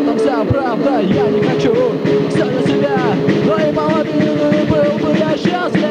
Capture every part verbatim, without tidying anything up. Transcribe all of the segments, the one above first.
этом вся правда. Я не хочу все на себя, но и половину был бы я счастлив.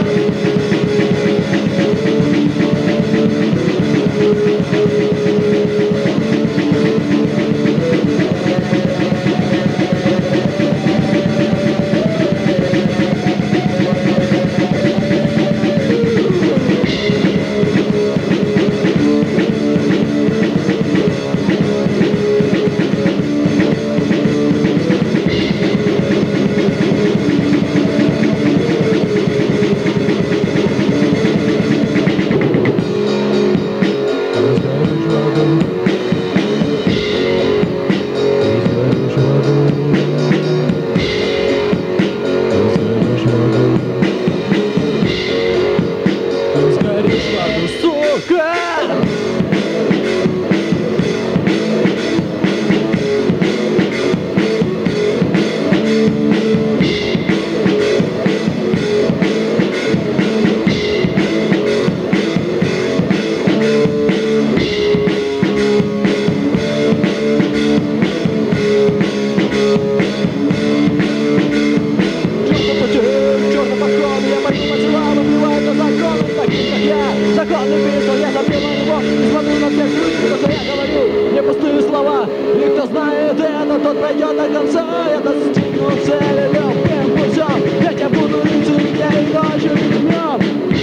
Законы писал, я забил на него и смотрю на всех людей, то, что я говорю, не пустые слова. И кто знает это, тот пройдет до конца. Я достигну цели легким путем, ведь я буду идти дней и ночью и днем.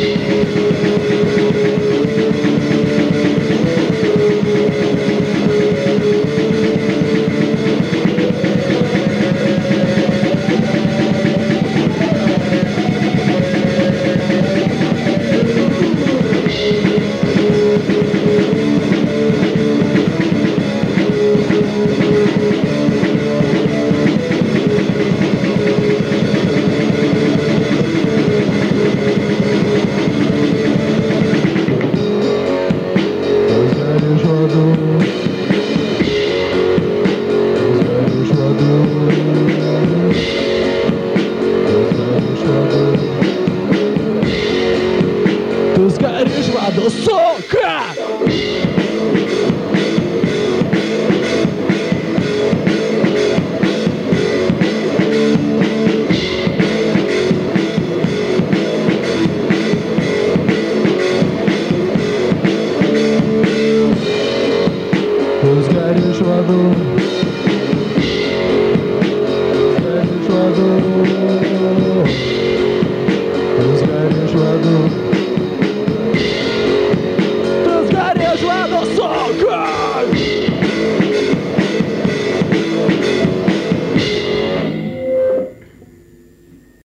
Ты сгоришь в аду, сука! Ты сгоришь в аду.